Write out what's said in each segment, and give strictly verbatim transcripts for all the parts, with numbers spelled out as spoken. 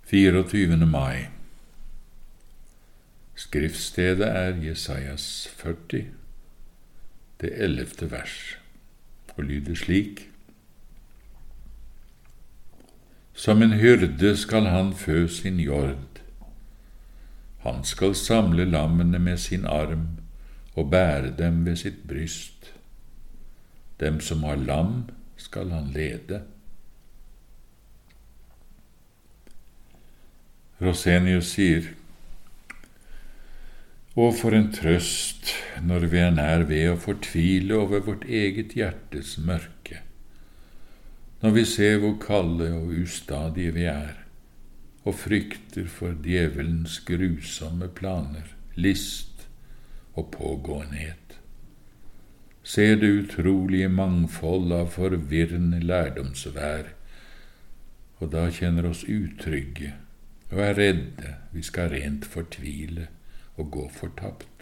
fireogtyvende mai. Skriftstedet er Jesajas førti, det ellevte vers, og lyder slik: Som en hyrde skal han fø sin jord. Han skal samle lammene med sin arm og bære dem ved sitt bryst. Dem som har lam skal han lede. Rosenius sier: Å, for en trøst når vi er nær ved å fortvile over vårt eget hjertes mørke, når vi ser hvor kalde og ustadige vi er, og frykter for djevelens grusomme planer, list og pågåenhet. Ser det utrolige mangfold av forvirrende lærdomsvær, og da kjenner oss utrygge og er redde vi skal rent fortvile og gå fortapt.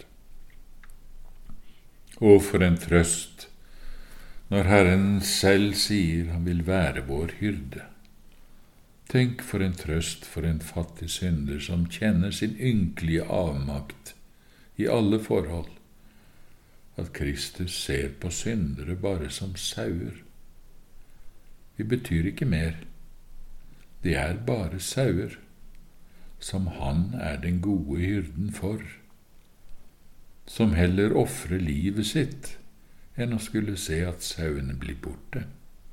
Å, for en trøst når Herren selv sier han vil være vår hyrde. Tenk for en trøst for en fattig synder som kjenner sin ynkelige avmakt i alle forhold, at Kristus ser på syndere bare som sauer. Vi betyr ikke mer. De er bare sauer, som han er den gode hyrden for, som heller offrer livet sitt enn å skulle se at sauene blir borte.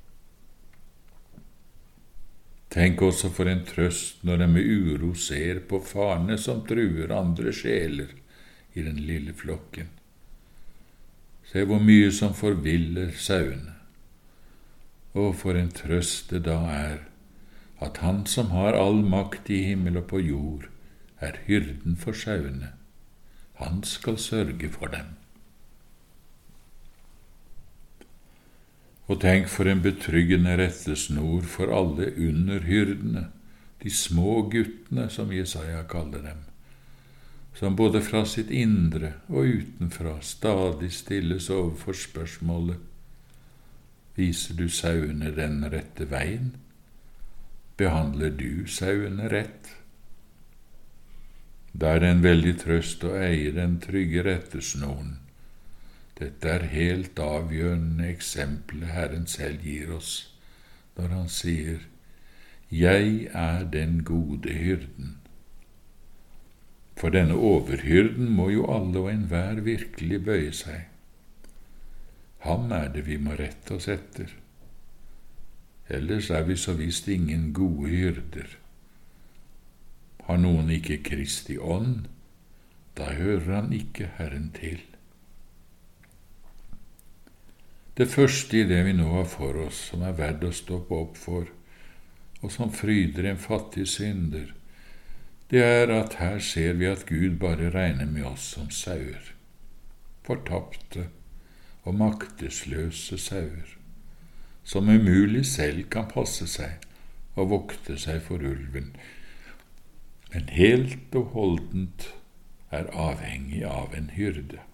Tenk også for en trøst når de med uro ser på farene som truer andre sjeler i den lille flokken. Se hvor mye som forviller sauene. Og for en trøst det da er at han som har all makt i himmel og på jord, er hyrden for sauene. Han skal sørge for dem. Og tenk for en betryggende rettesnor for alle underhyrdene, de små guttene som Jesaja kaller dem, som både fra sitt indre og utenfra stadig stilles overfor spørsmålet: Viser du sauene den rette veien? Behandler du sauene rett? Da er det en veldig trøst å eie den trygge rettesnoren. Dette er helt avgjørende eksempelet Herren selv gir oss, når han sier: Jeg er den gode hyrden. For denne overhyrden må jo alle og enhver virkelig bøye seg. Ham er det vi må rette oss etter. Ellers er vi så visst ingen gode hyrder. Har noen ikke Kristi ånd, da hører han ikke Herren til. Det første i det vi nå har for oss, som er verdt å stoppe opp for, og som fryder en fattig synder, det er at her ser vi at Gud bare regner med oss som sauer, fortapte og maktesløse sauer, som umulig selv kan passe seg og vokte seg for ulven, men helt og holdent er avhengig av en hyrde.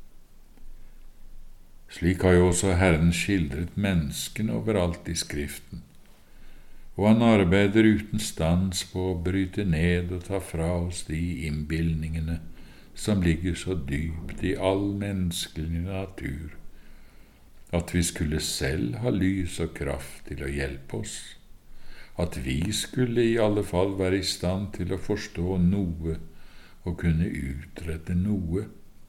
Slik har jo også Herren skildret menneskene overalt i Skriften, og han arbeider uten stans på å bryte ned og ta fra oss de innbildningene som ligger så dypt i all menneskelig natur, at vi skulle selv ha lys og kraft til å hjelpe oss, at vi skulle i alle fall være i stand til å forstå noe og kunne utrette noe.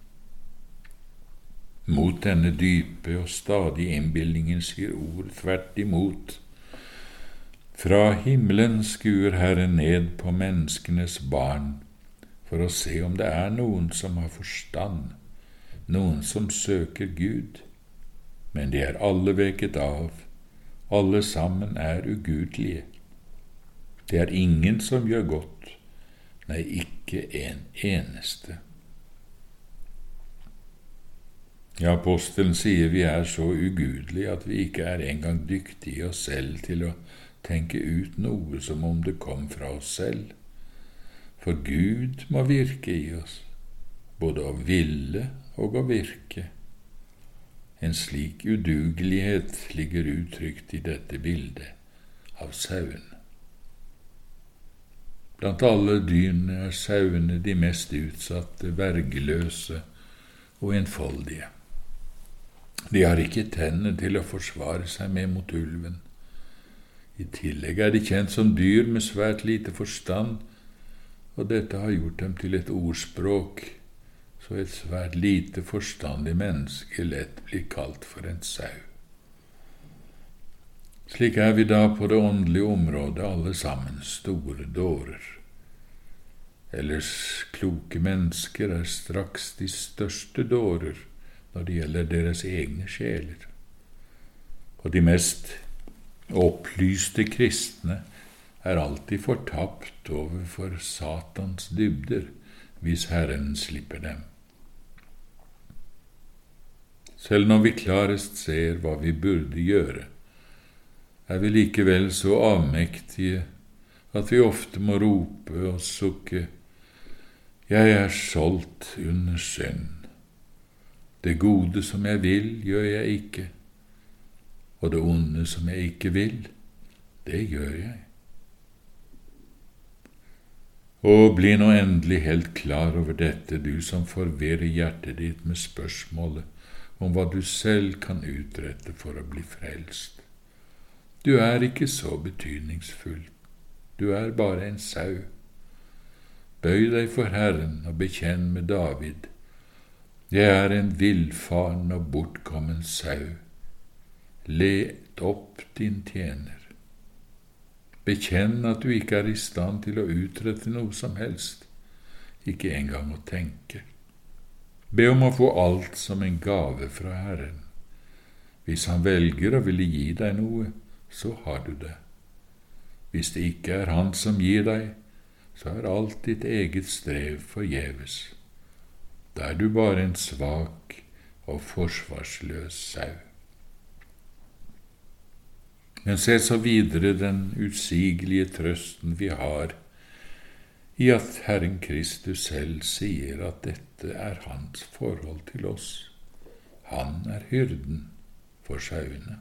Mot denne dype og stadige innbildningen sier ord tvert imot. Fra himmelen skuer Herren ned på menneskenes barn for å se om det er noen som har forstand, noen som søker Gud. Men de er alle veket av, alle sammen er ugudelige. Det er ingen som gjør godt, nei, ikke en eneste. Ja, apostelen sier vi er så ugudelige at vi ikke er engang dyktige oss selv til å tenke ut noe som om det kom fra oss selv. For Gud må virke i oss, både å ville og å virke. En slik udugelighet ligger uttrykt i dette bildet av sauen. Blant alle dyrene er sauene de mest utsatte, vergeløse og enfoldige. De har ikke tenner til å forsvare seg med mot ulven. I tillegg er de kjent som dyr med svært lite forstand, og dette har gjort dem til et ordspråk, så et svært lite forstandig menneske lett blir kalt for en sau. Slik er vi da på det åndelige området alle sammen store dårer. Ellers kloke mennesker er straks de største dårer når det gjelder deres egne sjeler. Og de mest opplyste kristne er alltid fortapt overfor Satans dybder hvis Herren slipper dem. Selv når vi klarest ser hva vi burde gjøre, er vi likevel så avmektige at vi ofte må rope og sukke: «Jeg er solgt under synd. Det gode som jeg vil, gjør jeg ikke, og det onde som jeg ikke vil, det gjør jeg.» Og bli nå endelig helt klar over dette, du som forvirrer hjertet ditt med spørsmålet om hva du selv kan utrette for å bli frelst. Du er ikke så betydningsfull. Du er bare en sau. Bøy deg for Herren og bekjenn med David: «Jeg er en villfaren og bortkommen sau. Let opp din tjener.» Bekjenn at du ikke er i stand til å utrette noe som helst, ikke engang å tenke. Be om å få alt som en gave fra Herren. Hvis han velger å ville gi deg noe, så har du det. Hvis det ikke er han som gir deg, så er alt ditt eget strev forgjeves. Da er du bare en svak og forsvarsløs sau. Men se så videre den utsigelige trøsten vi har i at Herren Kristus selv sier at dette er hans forhold til oss. Han er hyrden for sauene.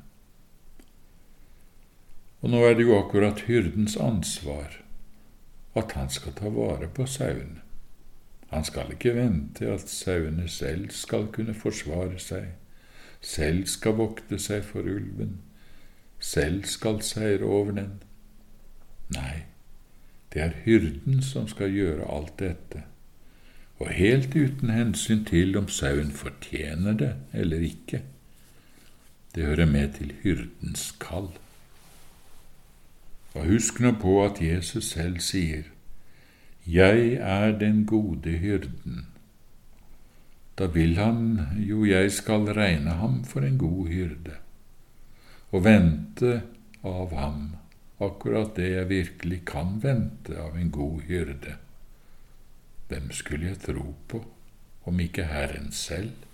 Og nå er det jo akkurat hyrdens ansvar at han skal ta vare på sauene. Han skal ikke vente at sauene selv skal kunne forsvare seg, selv skal vokte seg for ulven, selv skal seire over den. Nei, det er hyrden som skal gjøre alt dette, og helt uten hensyn til om sauen fortjener det eller ikke. Det hører med til hyrdens kall. Og husk nå på at Jesus selv sier: «Jeg er den gode hyrden.» Da vil han jo jeg skal regne ham for en god hyrde, og vente av ham akkurat det jeg virkelig kan vente av en god hyrde. Hvem skulle jeg tro på, om ikke Herren selv?